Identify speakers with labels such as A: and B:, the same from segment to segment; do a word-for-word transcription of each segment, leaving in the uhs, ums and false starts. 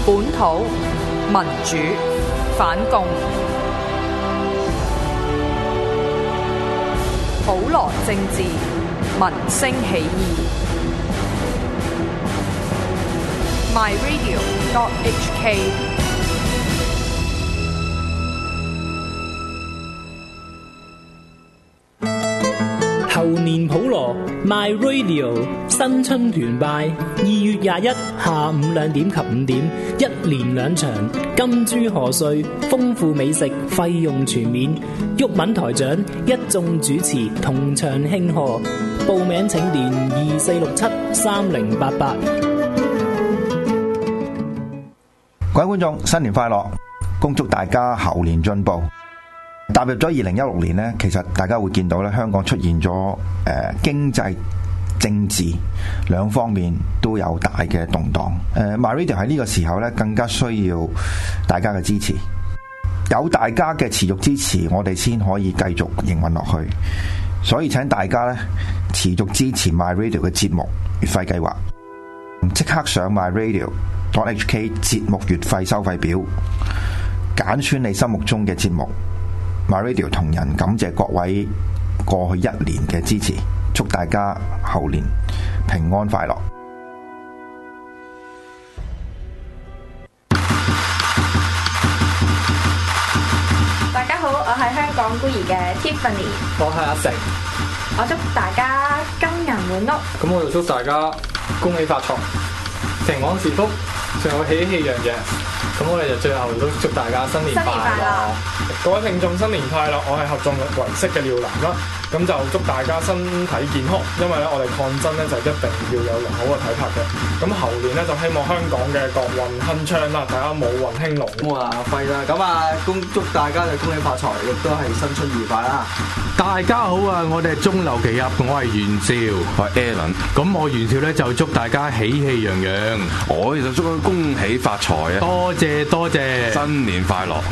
A: 本土民主反共，普羅政治民聲起義。My Radio dot H K。
B: 猴年普羅 My Radio 新春團拜，二月廿一下午兩點及五點，一連兩場，金豬賀歲，豐富美食，費用全免。毓民台長一眾主持同場慶賀，報名請電二四六七三零八八。
C: 各位觀眾，新年快樂！恭祝大家猴年進步。踏入咗二零一六年呢，其實大家會見到咧，香港出現咗誒、呃、經濟、政治兩方面都有大嘅動盪。誒、呃、MyRadio 喺呢個時候咧，更加需要大家嘅支持。有大家嘅持續支持，我哋先可以繼續營運落去。所以請大家咧持續支持 MyRadio 嘅節目月費計劃，即刻上 MyRadio dot H K 節目月費收費表，揀選你心目中嘅節目。MyRadio 同仁感謝各位過去一年嘅支持，祝大家猴年平安快樂。
D: 大家好，我係香港孤兒嘅 Tiffany，
E: 我係阿成，
D: 我祝大家金銀滿屋。
E: 咁我就祝大家恭喜發財，平安是福，仲有喜氣洋洋。咁我哋就最後都祝大家新年快樂！各位聽眾新年快樂！我係合眾唯識嘅廖男啦，咁就祝大家身體健康，因為咧我哋抗爭咧就一定要有良好嘅體魄嘅。咁猴年咧就希望香港嘅國運亨昌啦，大家武運興隆。
F: 咁啊阿輝啦，咁啊恭祝大家就恭喜發財，亦都係新春愉快啦！
G: 大家好啊，我哋係中流奇俠，我係袁紹，
H: 我係 Alan。
G: 咁我袁紹咧就祝大家喜氣洋洋，
H: 我就祝佢恭喜發財啊！
G: 多謝多謝，
H: 新年快樂！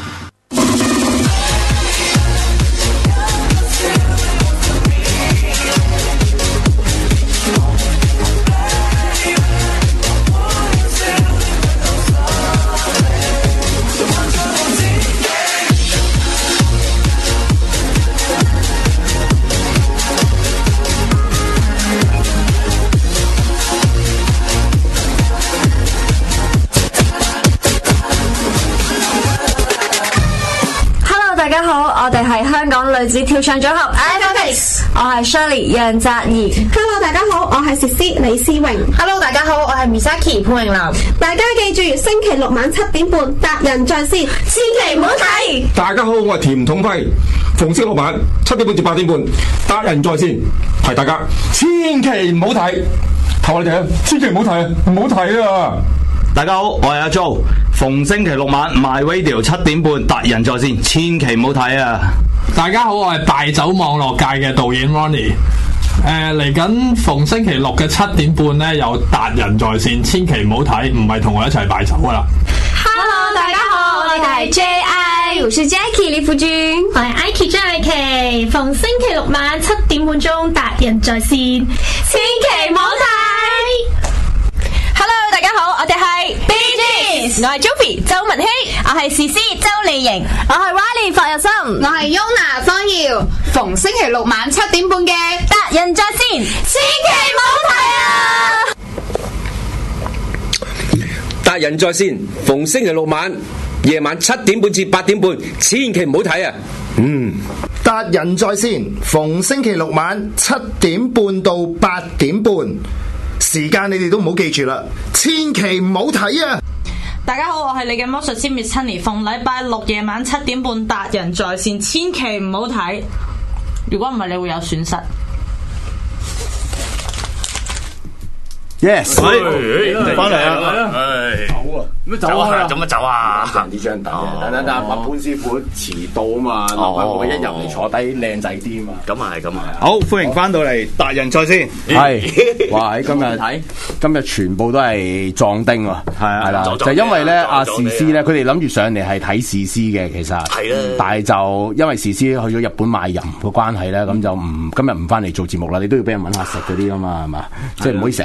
D: 大家好，我哋係香港女子跳唱組合 Iconics， 我係 Shirley 楊澤怡。
I: Hello， 大家好，我係詩詩李思榮。
J: Hello， 大家好，我係 Misaki 潘詠琳。
I: 大家記住，星期六晚七點半達仁在線，千祈唔好睇。
K: 大家好，我係田統輝。逢星期六晚七點半至八點半達仁在線，提大家千祈唔好睇，求我哋啊，千祈唔好睇啊，唔好睇啊！
L: 大家好，我係阿 Jo。逢星期六晚 My Radio 七點半達仁在線，千祈唔好睇啊！
E: 大家好，我係敗走網絡界嘅導演 Ronnie。誒嚟緊逢星期六嘅七點半咧，有達仁在線，千祈唔好睇，唔係同我一齊敗走噶啦。
I: Hello， 大家好，我係 J I， 我是 Jackie 李富君，
M: 我係 Ike 張藝琪。逢星期六晚七點半鐘達仁在線，千祈唔好睇。
J: Hello， 大家好，我哋係 B G， 我係 Joey 周文希，我係詩詩周麗瑩，
D: 我係 Riley 霍日森，
J: 我係 Yona 方耀。逢星期六晚七點半嘅達仁在線，千祈唔好睇啊！
N: 達仁在線，逢星期六晚夜晚七點半至八點半，千祈唔好睇啊！嗯，
O: 達仁在線，逢星期六晚七點半到八點半。時間你哋都唔好記住啦，千祈唔好睇啊！
P: 大家好，我係你嘅魔術師 Miss Honey， 逢禮拜六夜晚七點半達仁在線，千祈唔好睇，如果唔係你會有損失。
F: Yes，
K: 翻嚟啊！
F: 走啊！
K: 咩走啊？
F: 做乜走啊？行呢張凳，等等等，阿潘師傅遲到啊嘛，我一入嚟坐低靚仔啲啊嘛。
L: 咁啊係，咁啊係。
F: 好，歡迎翻到嚟達仁在線。係，哇！喺今日睇，今日全部都係壯丁喎。係啊，係啦，就因為咧阿時師咧，佢哋諗住上嚟係睇時師嘅，其實係啦。但係就因為時師去咗日本賣淫嘅關係咧，咁就唔今日唔翻嚟做節目啦。你都要俾人揾下食嗰啲啊嘛，係嘛？即係唔可以成日叫人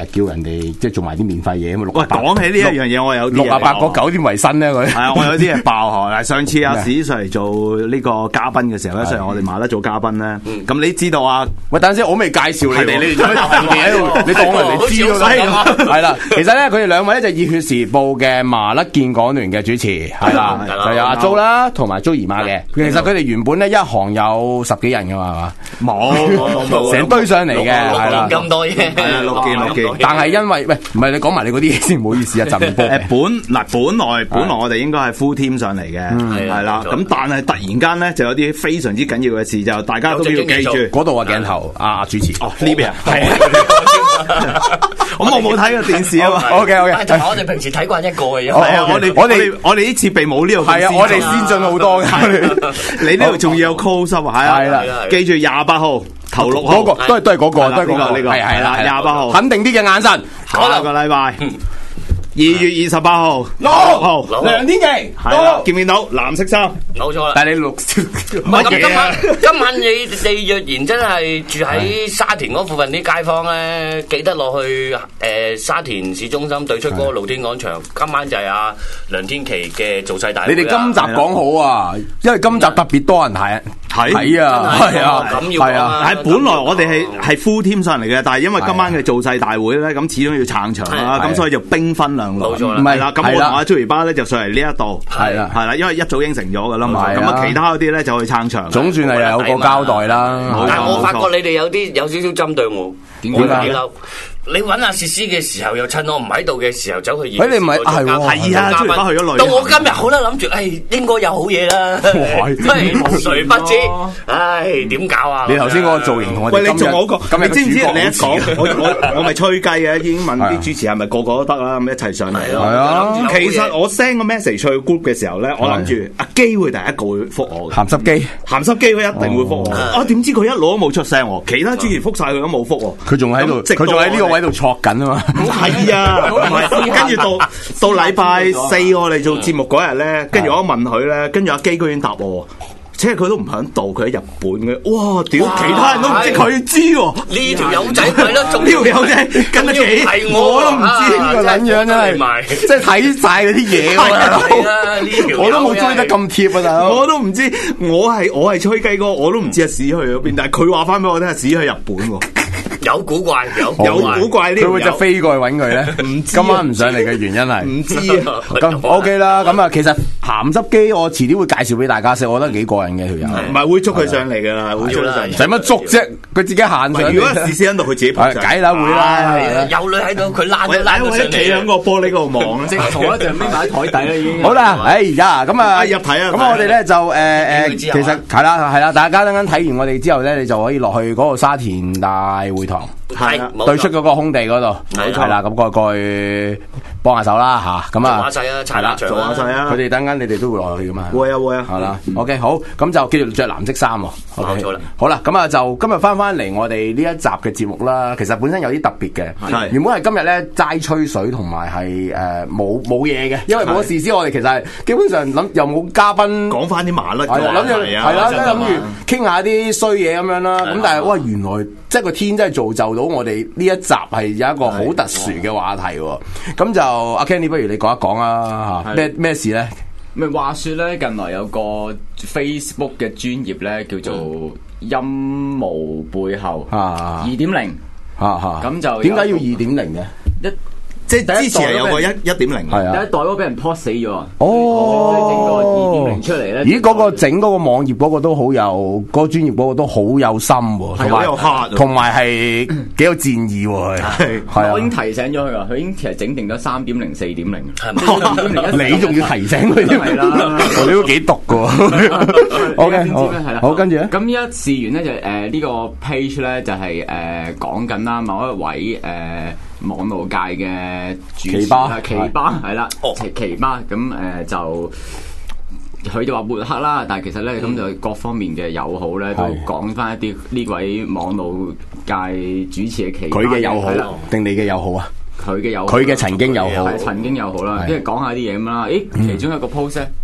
F: 哋即係做埋啲免費嘢咁啊！
L: 喂，講起呢一樣嘢，我有啲
F: 六啊八個九點維新咧佢。係
L: 啊，我有啲嘢爆汗。嗱，上次阿史上嚟做呢個嘉賓嘅時候咧，上嚟我哋馬德做嘉賓咧，咁你知道啊？
F: 喂，等陣先，我未介紹你哋，你哋做咩同人哋喺度？你當人哋知道啦？係啦，其實咧，佢哋兩位咧就熱血時報嘅麻甩建港聯嘅主持，係啦，就有阿 Jo 啦，同埋 Jo 姨媽嘅。其實佢哋原本咧一行有十幾人噶嘛，係嘛？冇，成堆上嚟嘅，係啦，
Q: 咁多嘢，
L: 係啊，六件六件。
F: 但係因為喂，唔係你講埋你嗰啲嘢先，唔好意思啊，陣波。誒，
L: 本嗱本來本來我哋應該係 full team 上嚟嘅，係啦。咁但係突然間咧就有啲非常之緊要嘅事，就大家都要記住
F: 嗰度啊鏡頭啊主持。
L: 哦呢邊啊，係。咁我冇睇過電視啊嘛。
F: OK OK。
Q: 但係我哋平時睇慣一個嘅啫。
L: 係啊，我哋我哋我哋啲設備冇呢度。
F: 係啊，我哋先進好多嘅。
L: 你呢度仲要有 close up 啊？係啊，記住廿八號。頭六號
F: 嗰個都係都係嗰個，都係嗰個，
L: 呢個係係啦，廿八號肯
F: 定啲嘅眼神。
L: 下個禮拜二月二十八號六號
F: 梁天琦，
L: 係啦，見唔見到藍色衫？
Q: 冇錯啦。
F: 但係你綠
Q: 唔係咁今晚，今晚你哋若然真係住喺沙田嗰附近啲街坊咧，記得落去誒沙田市中心對出嗰個露天廣場。今晚就係阿梁天琦嘅造勢大會。
F: 你哋今集講好啊，因為今集特別多人睇。睇啊，係啊，係啊，
L: 係本來我哋係係 full team 上嚟嘅，但係因為今晚嘅造勢大會咧，咁始終要撐場啦，咁所以就兵分兩路。冇錯啦，唔係啦，咁我同阿 Joey 巴咧就上嚟呢一度，係啦，係啦，因為一早應承咗噶啦嘛，咁啊其他嗰啲咧就去撐場。
F: 總算係有個交代啦。
Q: 但係我發覺你哋有啲有少少針對我，點解咧？你揾阿薛師嘅時候，又趁我唔喺度嘅時候走去演。
F: 你唔係係
L: 係啊，出翻去咗旅。
Q: 到我今日好啦，諗住，誒應該有好嘢啦。誰不知？唉，點搞啊？
F: 你頭先嗰個造型同我哋
L: 喂，你仲冇講？你知唔知？你一講，我我我咪吹雞嘅，已經問啲主持係咪個個都得啦，咁一齊上嚟咯。係啊。其實我 send 個 message 去 group 嘅時候咧，我諗住阿基會第一個會覆我嘅。
F: 鹹濕機，
L: 鹹濕機佢一定會覆我。啊，點知佢一路都冇出聲喎，其他主持覆晒佢都冇覆喎。
F: 佢仲喺度，佢仲喺呢個位度戳緊啊嘛。
L: 係啊，跟住到到禮拜四我哋做節目嗰日咧，跟住我問佢咧，跟住阿基居然答我。即係佢都唔響度，佢喺日本嘅。哇！屌，其他人都唔知，佢知喎。呢條友仔係咯，仲呢條友仔跟得幾？我都唔知呢個撚樣真係，即係睇晒嗰啲嘢。我都冇追得咁貼啊，大佬。我都唔知，我係我係吹雞哥，我都唔知阿史去咗邊。但係佢話翻俾我聽，阿史去日本喎。
Q: 有古怪，有
L: 有古怪呢？
F: 佢會就飛過去揾佢咧？唔知今晚唔上嚟嘅原因係
L: 唔知啊。
F: 咁 OK 啦，咁啊，其實鹹濕機我遲啲會介紹俾大家識，我覺得幾過癮嘅條友。唔係會捉佢上嚟㗎啦，會捉佢上嚟。使乜捉啫？佢自己行上。如果試試喺度，佢自己爬上。梗啦，會啦。有女喺度，佢拉佢拉到上嚟。企喺個玻璃嗰度望，即係同一隻孭埋喺台底啦，已經。好啦，哎呀，咁啊入睇啊。咁我哋咧就誒誒，其實係啦係啦，大家等陣睇完我哋之後咧，你就可以落去嗰個沙田大會堂。係對出嗰個空地嗰度，係啦，咁過過去幫下手啦吓，咁啊，係啦，做下勢啊，佢哋等間你哋都會落去噶嘛，會啊會啊，係啦 ，OK 好，咁就繼續着藍色衫，OK 好啦，咁啊就今日翻翻嚟我哋呢一集嘅節目啦，其實本身有啲特別嘅，原本係今日咧齋吹水同埋係誒冇冇嘢嘅，因為冇咗事先，我哋其實係基本上諗又冇嘉賓講翻啲麻甩嘅，諗住係啦，諗住傾下啲衰嘢咁樣啦，咁但係哇原來即係個天真係造就到我哋呢一集係有一個好特殊嘅話題喎，咁就阿 Kenny 不如你講一講啊嚇，咩咩事咧？
R: 咪話説咧，近來有個 Facebook 嘅專頁咧叫做陰謀背後二點零，咁就點解要二點零嘅？一即係之前係有個一一點零，係啊，第一代嗰個俾人 post 死咗。哦，整個二點零出嚟咧。咦，嗰個整嗰個網頁嗰個都好有，嗰個專頁嗰個都好有心喎，同埋同埋係幾有戰意喎。係係啊，我已經提醒咗佢啊，佢已經其實整定咗三點零、四點零。你仲要提醒佢添？係啦，你都幾毒噶。O K，好，好，跟住咧。咁依家事緣咧就誒呢個 page 咧就係誒講緊啦，某一位誒。網絡界嘅主持啦，奇葩係啦，奇奇葩咁誒就佢就話抹黑啦，但係其實咧咁就各方面嘅友好咧都講翻一啲呢位網絡界主持嘅奇葩，佢嘅友好定你嘅友好啊？佢嘅友好，佢嘅曾經友好，係曾經友好啦，跟住講下啲嘢咁啦。誒，其中一個 post 咧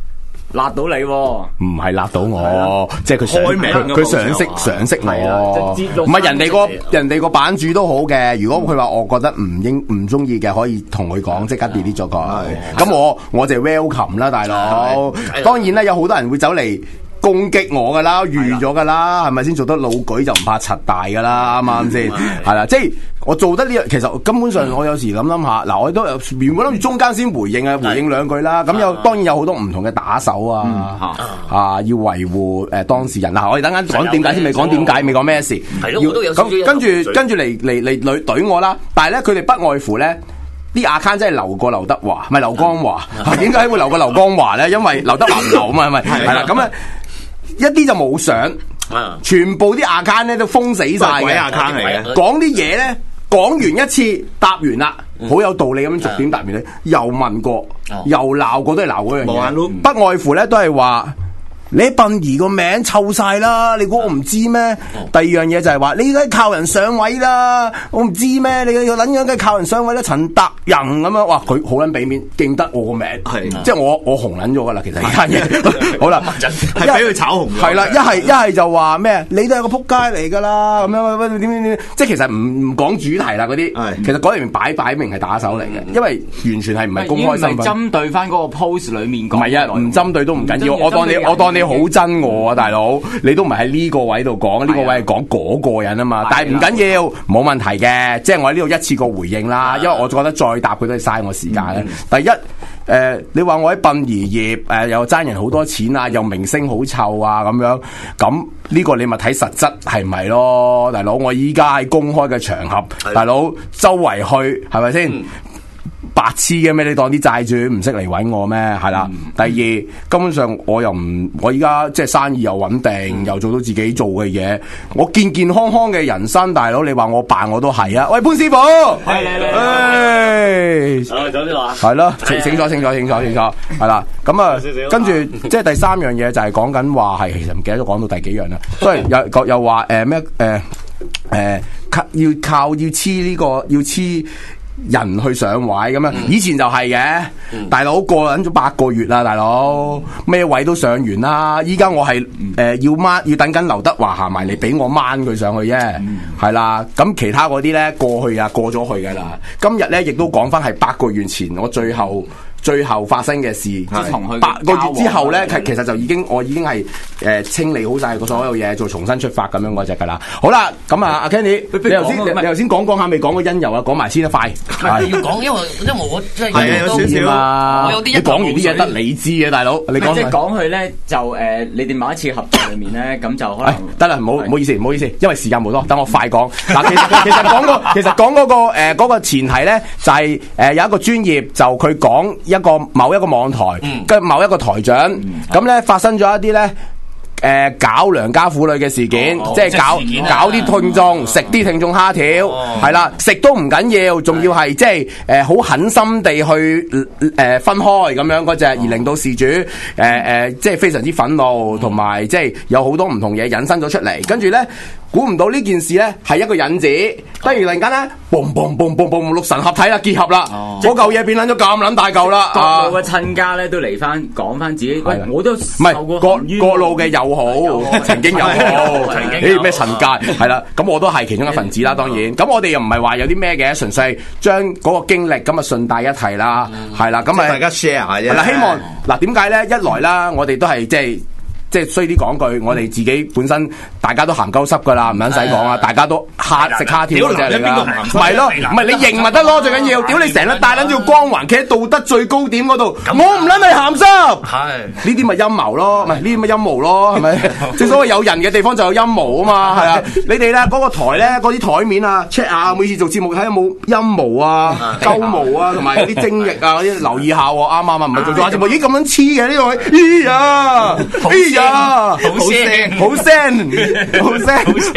R: 辣到你喎，
F: 唔係辣到我，即係佢想
L: 開名
F: 佢佢賞識賞識我，唔係人哋個人哋個版主都好嘅。如果佢話我覺得唔應唔中意嘅，可以同佢講，即刻 delete 咗佢。咁我我就 welcome 啦，大佬。當然啦，有好多人會走嚟攻擊我噶啦，預咗噶啦，係咪先？做得老舉就唔怕柒大噶啦，啱唔啱先？係啦，即係我做得呢樣，其實根本上我有時諗諗下，嗱，我都原本諗住中間先回應啊，回應兩句啦。咁有當然有好多唔同嘅打手啊，啊，要維護誒當事人啊。我哋等間講點解先，未講點解，未講咩事。
Q: 係咯，我都有少少
F: 咁跟住跟住嚟嚟嚟嚟懟我啦。但係咧，佢哋不外乎咧。啲 account 真係留過劉德華，唔係劉江華。點解會留過劉江華咧？因為劉德華唔留啊嘛，係咪？係啦，咁啊一啲就冇相，全部啲 account 咧都封死晒嘅。鬼
L: account 嚟嘅，
F: 講啲嘢咧，講完一次答完啦，好有道理咁樣逐點答完咧，又問過，又鬧過，都係鬧嗰樣嘢。不外乎咧都係話。你殯儀個名臭晒啦，你估我唔知咩？第二樣嘢就係話你而家靠人上位啦，我唔知咩？你個撚樣梗係靠人上位啦，陳達仁咁樣，哇！佢好撚俾面，記得我個名，係即係我我紅撚咗噶啦，其實呢單嘢好啦，
L: 係俾佢炒紅咗。係
F: 啦，一係一係就話咩？你都係個撲街嚟噶啦，咁樣點點點，即係其實唔唔講主題啦嗰啲，其實嗰條擺擺明係打手嚟嘅，因為完全係唔係公開身份。
R: 針對翻嗰個 post 裡面講，唔
F: 係啊，唔針對都唔緊要，我當你我當你。你好憎我啊，大佬！你都唔係喺呢個位度講，呢個位係講嗰個人啊嘛。但係唔緊要，冇問題嘅。即係我喺呢度一次過回應啦，因為我覺得再答佢都係嘥我時間咧。第一，誒，你話我喺殯儀業誒又爭人好多錢啊，又名聲好臭啊咁樣，咁呢個你咪睇實質係咪咯，大佬？我依家喺公開嘅場合，大佬周圍去係咪先？白痴嘅咩？你當啲債主唔識嚟揾我咩？係啦。嗯、第二，根本上我又唔，我依家即係生意又穩定，嗯、又做到自己做嘅嘢，我健健康康嘅人生，大佬你話我扮我都係啊！喂，潘師傅，係嚟嚟，誒，早啲話，係咯，清清楚清楚清楚清楚，係啦。咁啊，跟住即係第三樣嘢就係講緊話係，其實唔記得咗講到第幾樣啦。都係又又話誒咩誒誒靠要靠要黐呢、這個要黐。人去上位咁樣，以前就係嘅，嗯、大佬過緊咗八個月啦，大佬咩位都上完啦。依家我係誒、呃、要掹，要等緊劉德華行埋嚟俾我掹佢上去啫，係、嗯、啦。咁其他嗰啲咧過去啊，過咗去噶啦。今日咧亦都講翻係八個月前我最後。最後發生嘅事，八個月之後咧，其其實就已經我已經係誒清理好晒個所有嘢，做重新出發咁樣嗰隻噶啦。好啦，咁啊，阿 Kenny，你頭先你頭先講講下未講個因由啊？講埋先啦，快。
Q: 係要講，因為因為我真
F: 係有少少啊。我有啲你講完啲嘢得你知嘅，大佬。你講
R: 即係講佢咧，就誒，你哋某一次合作裏面咧，咁就可能
F: 得啦，唔好唔好意思，唔好意思，因為時間冇多，等我快講。嗱，其實其實講個其實講嗰個誒嗰個前提咧，就係誒有一個專業，就佢講。一個某一個網台，跟、嗯、某一個台長，咁咧、嗯、發生咗一啲咧，誒、呃、搞良家婦女嘅事件，哦、即係搞即搞啲聽眾，食啲聽眾蝦條，係啦、哦，食都唔緊要，仲要係即係誒好狠心地去誒、呃、分開咁樣嗰隻，而令到事主誒誒、呃、即係非常之憤怒，同埋、嗯、即係有好多唔同嘢引申咗出嚟，跟住咧。估唔到呢件事咧係一個引子，突然間咧，嘣嘣嘣嘣嘣六神合體啦，結合啦，嗰嚿嘢變撚咗咁撚大嚿啦。
R: 各路嘅親家咧都嚟翻講翻自己，喂，我都唔
F: 係各各路嘅友好，曾經友好，誒咩陳界係啦，咁我都係其中一份子啦，當然。咁我哋又唔係話有啲咩嘅，純粹將嗰個經歷咁啊順帶一提啦，係啦，咁啊大家 share 下啫。係啦，希望嗱點解咧？一來啦，我哋都係即係。即係衰啲講句，我哋自己本身大家都鹹鳩濕噶啦，唔撚使講啊！大家都蝦食蝦條嗰隻嚟噶，唔係咯，唔係你認咪得咯，最緊要。屌你成日帶撚住光環，企喺道德最高點嗰度，我唔撚係鹹濕。係呢啲咪陰謀咯，唔係呢啲咪陰謀咯，係咪？正所謂有人嘅地方就有陰謀啊嘛，係啊！你哋咧嗰個台咧嗰啲台面啊 check 下，每次做節目睇有冇陰謀啊、鳩毛啊，同埋啲精液啊嗰啲留意下喎，啱啱啊？唔係做做下節目，咦咁樣黐嘅呢位？咦呀！咦呀！啊！好聲，好聲，好聲，好聲，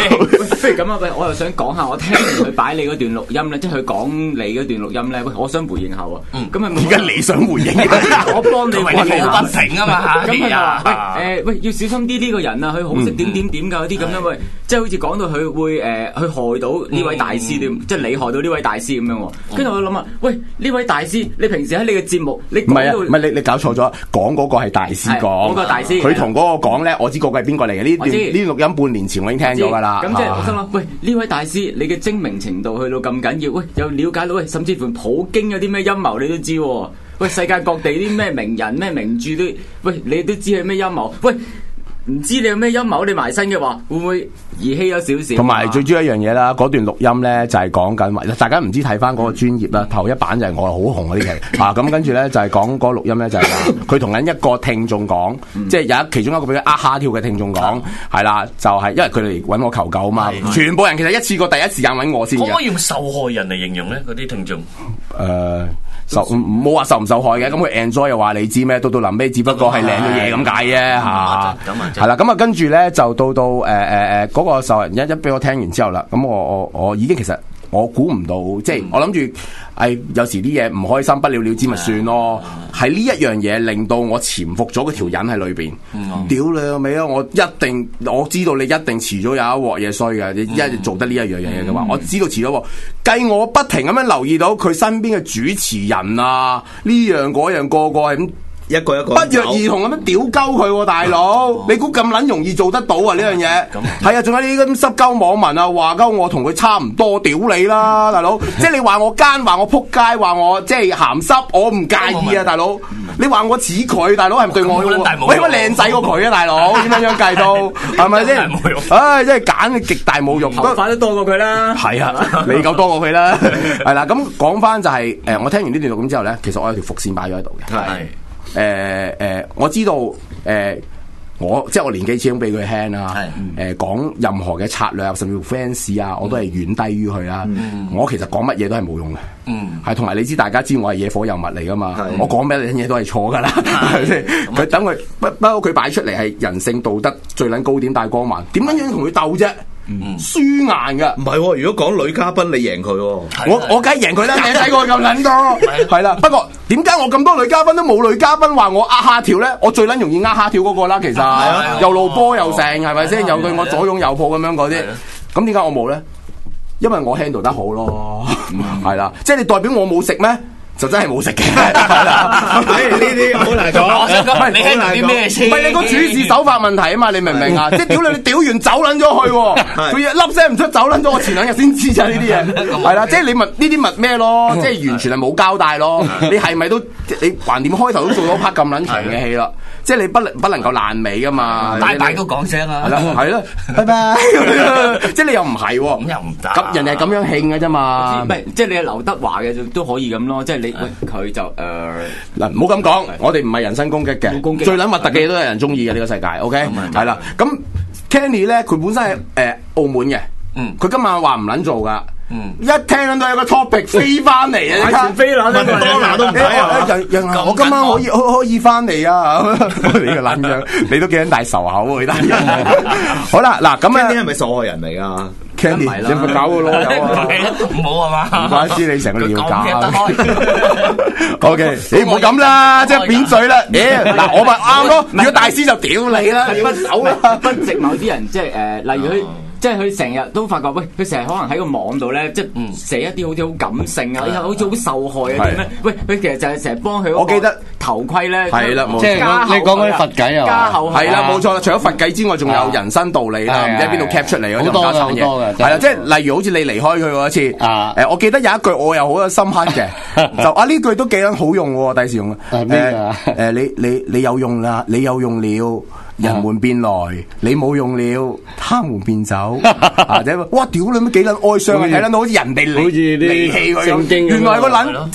R: 不如咁啊！喂，我又想講下，我聽完佢擺你嗰段錄音咧，即係佢講你嗰段錄音咧，喂，我想回應下喎。咁啊，
F: 而家你想回應？
R: 我幫你
Q: 回應好不平啊嘛嚇！
R: 咁啊，喂誒喂，要小心啲呢個人啊，佢好識點點點㗎嗰啲咁樣喂，即係好似講到佢會誒去害到呢位大師點，即係你害到呢位大師咁樣喎。跟住我諗啊，喂，呢位大師，你平時喺你嘅節目，你
F: 唔係啊，唔係你你搞錯咗，講嗰個係大師講，
R: 嗰個大師，
F: 佢同嗰個講咧，我知嗰個係邊個嚟嘅？呢段呢錄音半年前我已經聽咗㗎啦。
R: 咁即係我心諗，喂，呢位大師，你嘅精明程度去到咁緊要，喂，又了解到喂，甚至乎普京有啲咩陰謀你都知喎。喂，世界各地啲咩名人咩名著都，喂，你都知係咩陰謀？喂，唔知你有咩陰謀？你埋身嘅話，會唔會兒戲有少少？
F: 同埋最主要一樣嘢啦，嗰段錄音咧就係講緊，大家唔知睇翻嗰個專頁啦，頭一版就係我好紅嗰啲劇啊，咁跟住咧就係講嗰個錄音咧就係話佢同緊一個聽眾講，即係有一其中一個俾佢呃蝦跳嘅聽眾講，係啦，就係因為佢哋揾我求救啊嘛，全部人其實一次過第一時間揾我先嘅。
Q: 可唔可以用受害人嚟形容咧？嗰啲聽眾
F: 誒。受冇話受唔受害嘅，咁佢 enjoy 又話你知咩？到到臨尾只不過係領咗嘢咁解啫嚇，係啦。咁啊跟住咧就到到誒誒誒嗰個受害人一一俾我聽完之後啦，咁我我我已經其實我估唔到，即係我諗住誒有時啲嘢唔開心不了了之咪算咯。係呢一樣嘢令到我潛伏咗嗰條人喺裏邊，屌你個尾啊！我一定我知道你一定遲早有一鑊嘢衰嘅，你一做得呢一樣嘢嘅話，我知道遲咗。計我不停咁樣留意到佢身邊嘅主持人啊，呢樣嗰樣個個係咁。
L: 一個一個
F: 不約而同咁樣屌鳩佢喎，大佬！你估咁撚容易做得到啊？呢樣嘢係啊，仲有呢啲咁濕鳩網民啊，話鳩我同佢差唔多，屌你啦，大佬！即係你話我奸，話我撲街，話我即係鹹濕，我唔介意啊，大佬！你話我似佢，大佬係咪對我？我應該靚仔過佢啊，大佬！點樣樣計到係咪先？唉，真係揀極大侮辱，
R: 頭髮都多過佢啦。
F: 係啊，你夠多過佢啦。係啦，咁講翻就係誒，我聽完呢段錄音之後咧，其實我有條伏線擺咗喺度嘅。係。誒誒、呃呃，我知道誒、呃，我即係我年紀始終比佢輕啦。誒、呃，講任何嘅策略甚至乎 fans 啊，我都係遠低於佢啦。嗯、我其實講乜嘢都係冇用嘅。嗯，係同埋你知，大家知我係野火尤物嚟噶嘛？是我講咩嘢都係錯噶啦。佢等佢不不過佢擺出嚟係人性道德最撚高點大光環，點樣樣同佢鬥啫？嗯，輸硬噶，
L: 唔係、哦。如果講女嘉賓，你贏佢、哦，
F: 我我梗係贏佢啦，靚仔過咁撚多，係啦。不過點解我咁多女嘉賓都冇女嘉賓話我呃蝦條咧？我最撚容易呃蝦條嗰個啦，其實又露波又成，係咪先？又對我左擁右抱咁樣嗰啲，咁點解我冇咧？因為我 handle 得好咯，係啦，即係你代表我冇食咩？就真係冇食嘅，係啦。
L: 唉，呢啲好難講。
Q: 我想講，你聽啲咩先？
F: 唔係你個處事手法問題啊嘛，你明唔明啊？即係屌你，你屌完走撚咗去，佢一粒聲唔出走撚咗，我前兩日先知咋呢啲嘢。係啦，即係你問呢啲問咩咯？即係完全係冇交代咯。你係咪都你橫掂開頭都做咗 part 咁撚長嘅戲啦？即係你不能不能夠爛尾噶嘛？
Q: 大大都講聲啊！
F: 係啦，係啦，拜拜。即係你又唔係喎，
Q: 咁又唔得。
F: 咁人哋係咁樣興嘅啫嘛。
R: 唔係，即係你係劉德華嘅都可以咁咯。即係你佢就誒
F: 嗱，唔好咁講，我哋唔係人身攻擊嘅，最撚核突嘅嘢都有人中意嘅呢個世界。OK，係啦。咁 Kenny 咧，佢本身係誒澳門嘅，嗯，佢今晚話唔撚做噶。嗯，一聽到有個 topic 飛翻嚟啊！
R: 前飛啦，
F: 多拿都唔睇啊！我今晚可以可可以翻嚟啊！你個撚樣，你都幾撚大仇口喎！呢單嘢。好啦，嗱咁啊，
L: 呢啲係咪受害人嚟噶
F: ？Candy，你咪搞個囉柚啊！
Q: 唔好啊嘛，
F: 唔怪知你成個了解。O K，你唔好咁啦，即係扁嘴啦。誒，嗱我咪啱咯。如果大師就屌你啦，
R: 不手啦，不值某啲人，即係誒，例如佢。即係佢成日都發覺，喂，佢成日可能喺個網度咧，即係寫一啲好似好感性啊，好似好受害啊點咧？喂，佢其實就係成日幫佢。
F: 我記得
R: 頭盔咧，
F: 係啦，
R: 即係
F: 你講嗰啲佛偈啊，
R: 加厚
F: 係啦，冇錯啦。除咗佛偈之外，仲有人生道理啦，唔知喺邊度 cap 出嚟嗰種加生嘢。係啦，即係例如好似你離開佢嗰一次，誒，我記得有一句我又好有深刻嘅，就啊呢句都幾撚好用喎，第時用。誒誒，你你你有用啦，你有用了。人們變來，你冇用了，他們變走，或者哇屌你乜幾撚哀傷啊！睇撚到好似人哋離離棄佢咁，原來個撚即係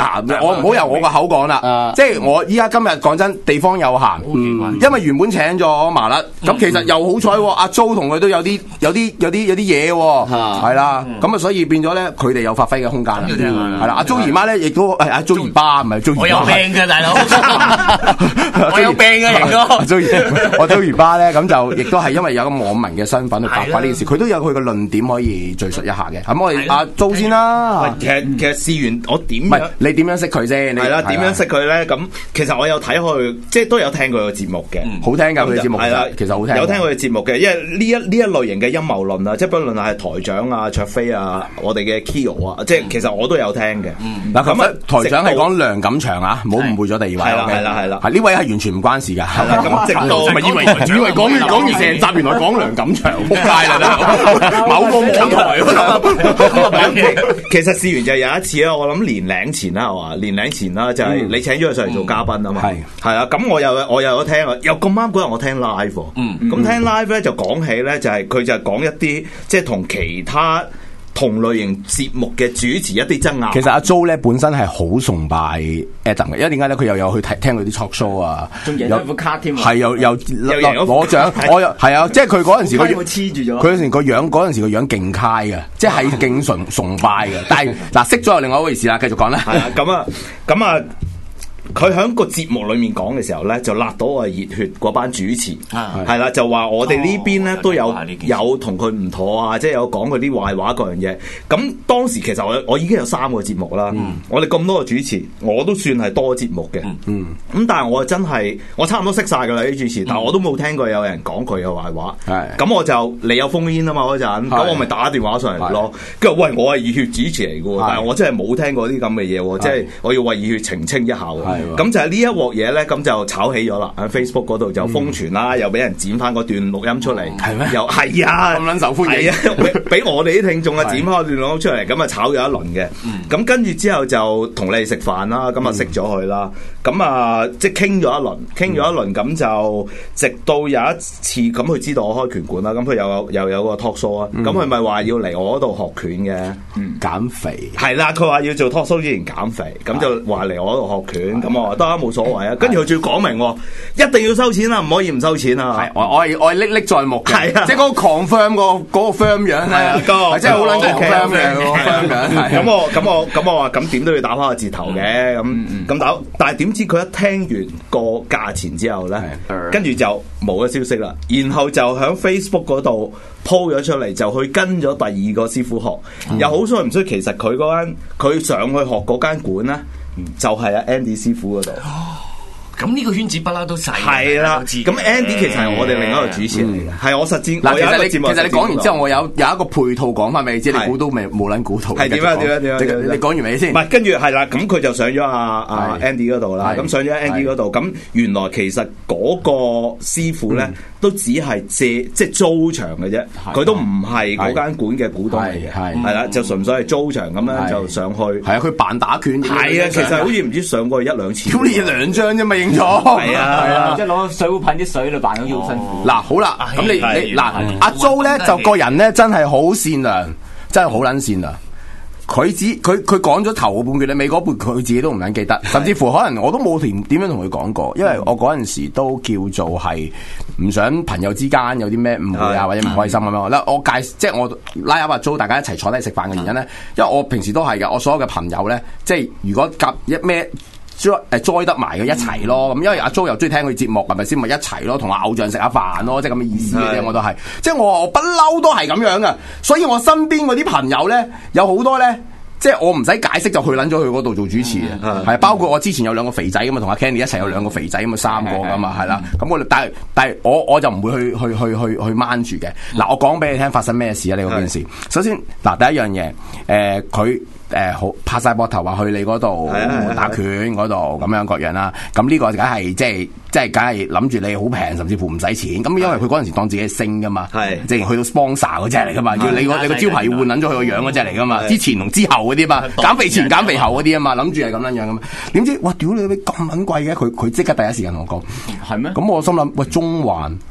F: 嗱，我唔好由我個口講啦，即係我依家今日講真，地方有限，因為原本請咗麻甩，咁其實又好彩喎，阿 Jo 同佢都有啲有啲有啲有啲嘢喎，係啦，咁啊所以變咗咧，佢哋有發揮嘅空間啦，係啦，阿 Jo 姨媽咧亦都係阿 Jo 姨爸唔係 Jo 姨媽，
Q: 我有病嘅大佬，我有病嘅型哥，
F: 阿 Jo 姨我 Jo 姨爸咧咁就亦都係因為有個網民嘅身份去八卦呢件事，佢都有佢嘅論點可以敘述一下嘅，咁我哋阿 Jo 先啦，
L: 其實其實試完我點
F: 唔係你點樣識佢先？
L: 係啦，點樣識佢咧？咁其實我有睇佢，即係都有聽佢嘅節目嘅，
F: 好聽㗎佢嘅節目，
L: 係啦，
F: 其實好聽。
L: 有聽佢嘅節目嘅，因為呢一呢一類型嘅陰謀論啊，即係不論係台長啊、卓飛啊、我哋嘅 Kio 啊，即係其實我都有聽嘅。
F: 嗱咁啊，台長係講梁錦祥啊，唔好誤會咗第二位。
L: 係啦係啦係啦，
F: 係呢位係完全唔關事㗎。係
L: 啦，咁直到
F: 咪以為以為講完講完成集，原來講梁錦祥，仆街啦！某個網台。
L: 其實試完就有一次啦，我諗年零前啦，係嘛？年零前啦，就係你請咗佢上嚟做嘉賓啊嘛。係係啊，咁我又我又有聽啊，又咁啱嗰日我聽 live。嗯，咁聽 live 咧就講起咧，就係佢就係講一啲即係同其他同類型節目嘅主持一啲爭拗。
F: 其實阿 Jo 咧本身係好崇拜 Adam 嘅，因為點解咧？佢又有去睇聽佢啲 talk show 啊，
R: 仲贏咗副卡添，
F: 係又又攞獎，我又係啊！即係佢嗰陣時個
R: 黐住咗，
F: 佢嗰陣時個樣嗰陣時個樣勁揩嘅，即係勁崇崇拜嘅。但係嗱識咗又另外一回事啦，繼續講啦。
L: 係啊，咁啊，咁啊。佢喺個節目裏面講嘅時候咧，就辣到我係熱血嗰班主持，係啦、啊，就話我哋呢邊咧、哦、都有有同佢唔妥啊，即係有講佢啲壞話嗰樣嘢。咁當時其實我我已經有三個節目啦，嗯、我哋咁多個主持，我都算係多節目嘅。咁、嗯嗯、但係我真係我差唔多識晒㗎啦啲主持，但係我都冇聽過有人講佢嘅壞話。咁、嗯、我就你有烽煙啊嘛嗰陣，咁我咪打電話上嚟咯。跟住喂，我係熱血主持嚟㗎喎，但係我真係冇聽過啲咁嘅嘢喎，即係我要為熱血澄清一下喎。咁就係呢一鑊嘢咧，咁就炒起咗啦！喺 Facebook 嗰度就瘋傳啦，嗯、又俾人剪翻嗰段錄音出嚟，係咩、哦？又係啊，咁撚受歡迎，係啊，俾我哋啲聽眾啊剪翻嗰段錄音出嚟，咁啊炒咗一輪嘅。咁、嗯、跟住之後就同你哋食飯啦，咁啊識咗佢啦。咁啊即係傾咗一輪，傾咗一輪，咁、嗯、就直到有一次，咁佢知道我開拳館啦，咁佢又有又有個 talk show 啊，咁佢咪話要嚟我嗰度學拳嘅，
F: 嗯、減肥
L: 係啦，佢話要做 talk show 之前減肥，咁就話嚟我嗰度學拳，咁我。得啊，冇所謂啊！跟住佢仲要講明，一定要收錢啊，唔可以唔收錢啊！
F: 係，我我係我係歷歷在目嘅，
L: 係啊，
F: 即係嗰個 confirm 個嗰個 firm 樣係啊，個即係好撚 confirm 嘅個 firm 樣。
L: 咁我咁我咁我話咁點都要打翻個折頭嘅，咁咁打，但係點知佢一聽完個價錢之後咧，跟住就冇咗消息啦。然後就喺 Facebook 嗰度 po 咗出嚟，就去跟咗第二個師傅學，又好衰唔衰？其實佢嗰間佢上去學嗰間館咧。就係阿 Andy 師傅嗰度，
Q: 咁呢個圈子不嬲都細，
L: 係啦。咁 Andy 其實係我哋另一個主持嚟嘅，係我實戰。
F: 嗱，其實你其實你講完之後，我有有一個配套講翻俾你知，你估到未？冇撚估到。
L: 係點啊？點啊？點啊？
F: 你講完未先？
L: 唔係，跟住係啦，咁佢就上咗阿阿 Andy 嗰度啦。咁上咗 Andy 嗰度，咁原來其實嗰個師傅咧。都只係借即係租場嘅啫，佢都唔係嗰間館嘅股東嚟嘅，係啦，就純粹係租場咁樣就上去。係
F: 啊，佢扮打拳。
L: 係啊，其實好似唔知上過一兩次。
F: 咁你兩張啫嘛，認咗。
L: 係啊，係啊，
R: 即係攞水壺噴啲水嚟扮到好辛苦。
F: 嗱，好啦，咁你你嗱阿 Jo 咧就個人咧真係好善良，真係好撚善良。佢只佢佢講咗頭半句咧，尾嗰半佢自己都唔撚記得，甚至乎可能我都冇點點樣同佢講過，因為我嗰陣時都叫做係唔想朋友之間有啲咩誤會啊或者唔開心咁樣。嗱，我介即係我拉阿 Jo 大家一齊坐低食飯嘅原因咧，因為我平時都係嘅，我所有嘅朋友咧，即係如果夾一咩。誒 join 得埋嘅一齊咯，咁因為阿 Jo 又中意聽佢節目，係咪先？咪一齊咯，同阿偶像食下飯咯，即係咁嘅意思嘅啫。我都係，即係我我不嬲都係咁樣嘅，所以我身邊嗰啲朋友咧，有好多咧，即係我唔使解釋就去撚咗去嗰度做主持嘅，係、嗯、包括我之前有兩個肥仔咁嘛，同阿 Kenny 一齊有兩個肥仔咁嘛，三個噶嘛，係啦。咁我但係但係我我就唔會去去去去去掹住嘅。嗱，我講俾你聽發生咩事啊？呢個件事，首先嗱第一樣嘢，誒佢。誒好拍晒膊頭話去你嗰度打拳嗰度咁樣各樣啦，咁呢個梗係即係即係梗係諗住你好平，甚至乎唔使錢。咁因為佢嗰陣時當自己係星噶嘛，即係去到 sponsor 嗰隻嚟噶嘛，要你個你個招牌要換撚咗佢個樣嗰隻嚟噶嘛，之前同之後嗰啲嘛，減肥前減肥後嗰啲啊嘛，諗住係咁樣樣噶嘛。點知哇屌你咁撚貴嘅，佢佢即刻第一時間同我講係咩？咁我心諗喂中環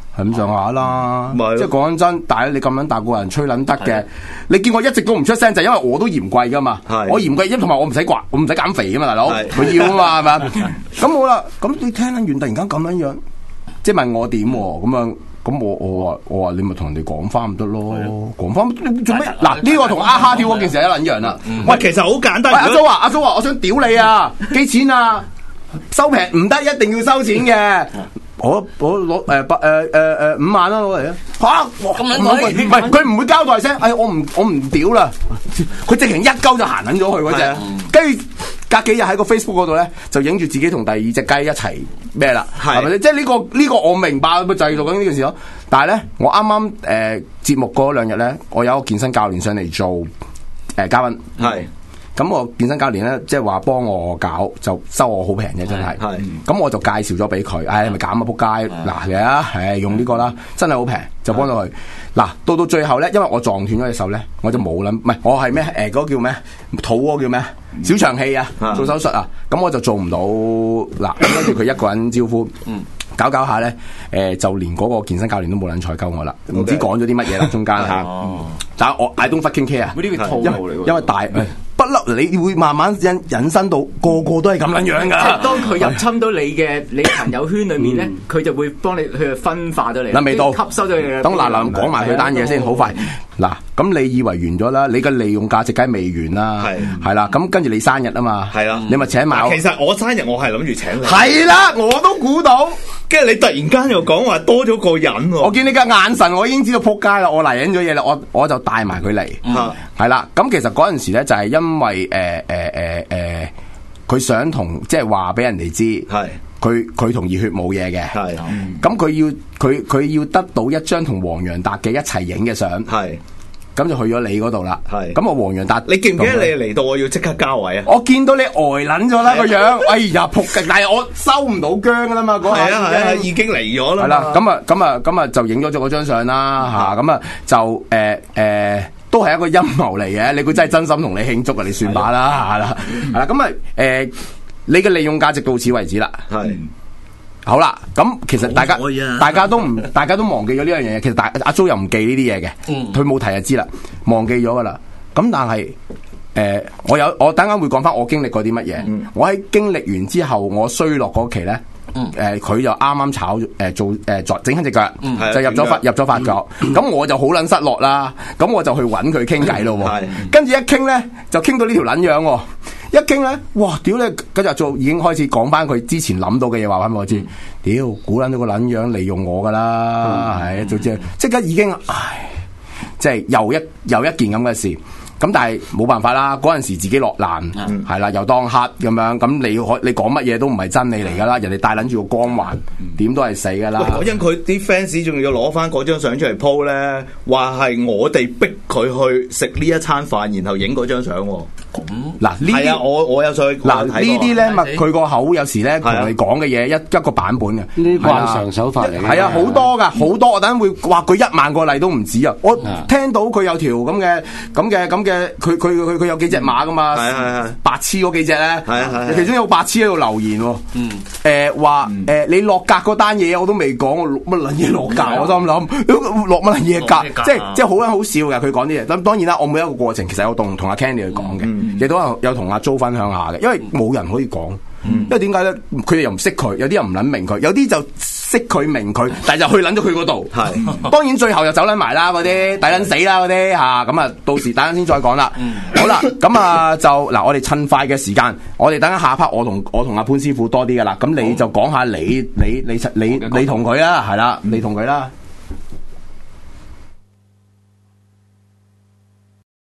F: 係咁上下啦。
L: 咪
F: 即係講真，但係你咁撚大個人吹撚得嘅，你見我一直都唔出聲，就因為我都嫌貴噶嘛。我嫌貴，因同埋我唔使刮，我唔使減肥啊嘛，大佬佢要啊嘛，係咪？咁好啦，咁你聽撚完突然間咁樣樣，即係問我點喎？咁樣。咁我我話我話你咪同人哋講翻唔得咯，講翻你做咩？嗱呢個同阿蝦跳嗰件事一撚樣啦。
L: 喂，其實好簡單。
F: 喂，阿蘇話阿蘇話，我想屌你啊！幾錢啊？收平唔得，一定要收錢嘅。我我攞誒百誒誒誒五萬啦，攞嚟啊！嚇，咁撚貴？唔係佢唔會交代聲。哎，我唔我唔屌啦。佢直情一鳩就行撚咗去嗰隻，跟住。隔幾日喺個 Facebook 嗰度咧，就影住自己同第二隻雞一齊咩啦，係咪？即係呢個呢、呢個我明白，咪就係做緊呢件事咯。但係咧，我啱啱誒節目嗰兩日咧，我有一個健身教練上嚟做誒、呃、嘉賓，係咁我健身教練咧，即係話幫我搞，就收我好平嘅，真係。係咁我就介紹咗俾佢，唉、哎，咪減啊仆街嗱嚟啊，係用呢個啦，真係好平，就幫到佢。嗱，到到最後咧，因為我撞斷咗隻手咧，我就冇諗，唔係我係咩？誒、呃，嗰、那個叫咩？肚嗰個叫咩？小腸氣啊，做手術啊，咁我就做唔到。嗱，跟住佢一個人招呼，搞搞下咧，誒、呃，就連嗰個健身教練都冇撚睬鳩我啦，唔知講咗啲乜嘢啦，中間嚇。但係我 I don't fucking care 啊，呢個套路嚟，因為大。不嬲，你會慢慢引引申到個個都係咁樣樣噶。即係當佢入侵到你嘅你朋友圈裏面咧，佢、嗯、就會幫你去分化咗你。嗱，未到吸收咗你嘅。等嗱嗱講埋佢單嘢先，好快。嗱，咁你以為完咗啦？你嘅利用價值梗係未完啦。係係啦，咁跟住你生日啊嘛。係啦，你咪請埋我。其實我生日我係諗住請你。係啦，我都估到。跟住你突然間又講話多咗個人喎。我見你嘅眼神，我已經知道撲街啦。我嚟緊咗嘢啦，我我就帶埋佢嚟。嗯，係啦。咁其實嗰陣時咧就係因為誒誒誒誒，佢、呃呃呃、想同即係話俾人哋知，係佢佢同熱血冇嘢嘅。係咁佢要佢佢要得到一張同黃洋達嘅一齊影嘅相。係。咁就去咗你嗰度啦，係咁我黃洋達，你記唔記得你嚟到我要即刻交位啊？我見到你呆撚咗啦個樣，哎呀仆街！但係我收唔到姜噶啦嘛，嗰下係啊係啊，已經嚟咗啦。係啦，咁啊咁啊咁啊就影咗咗嗰張相啦吓，咁啊就誒誒都係一個陰謀嚟嘅。你估真係真心同你慶祝啊？你算把啦，係啦係啦，咁啊誒，你嘅利用價值到此為止啦。係。好啦，咁其實大家大家都唔，大家都忘記咗呢樣嘢。其實大阿 Jo 又唔記呢啲嘢嘅，佢冇提就知啦，忘記咗噶啦。咁但係，誒、呃，我有我等間會講翻我經歷過啲乜嘢。嗯、我喺經歷完之後，我衰落嗰期咧，誒、呃，佢就啱啱炒誒、呃、做誒、呃、整親隻腳，嗯、就入咗法入咗法國。咁、嗯、我就好捻失落啦。咁我就去揾佢傾偈咯。跟住一傾咧，就傾到呢條捻樣。一傾咧，哇！屌你，跟住做已經開始講翻佢之前諗到嘅嘢，話翻俾我知。屌、嗯，估捻到個捻樣利用我噶啦，係、嗯，總之即刻已經，唉，即係又一又一件咁嘅事。咁但係冇辦法啦，嗰陣時自己落難，係啦、嗯，又當黑咁樣，咁你可你講乜嘢都唔係真理嚟噶啦，人哋帶捻住個光環，點、嗯、都係死噶啦。喂，嗰陣佢啲 fans 仲要攞翻嗰張相出嚟 po 咧，話係我哋逼佢去食呢一餐飯，然後影嗰張相。咁嗱呢啲我我有上去嗱呢啲咧，咪佢個口有時咧同你講嘅嘢一一個版本嘅，呢啲慣常手法嚟嘅。係啊，好多噶，好多我等陣會話佢一萬個例都唔止啊！我聽到佢有條咁嘅咁嘅咁嘅，佢佢佢佢有幾隻馬噶嘛？係係係白痴嗰幾隻咧，係係其中有白痴喺度留言喎。嗯，誒話誒你落格嗰單嘢我都未講，我落乜撚嘢落格？我心諗落乜撚嘢格？即係即係好撚好笑嘅，佢講啲嘢。咁當然啦，我每一個過程其實我同同阿 Candy 去講嘅。亦都有有同阿 Jo 分享下嘅，因為冇人可以講，嗯、因為點解咧？佢哋又唔識佢，有啲人唔撚明佢，有啲就識佢明佢，但係就去撚咗佢嗰度。係，當然最後就走撚埋啦，嗰啲抵撚死啦，嗰啲嚇咁啊！到時等陣先再講啦。嗯、好啦，咁啊就嗱，我哋趁快嘅時間，我哋等陣下 part，我同我同阿潘師傅多啲噶啦。咁你就講下你你你你你同佢啦，係啦，你同佢啦。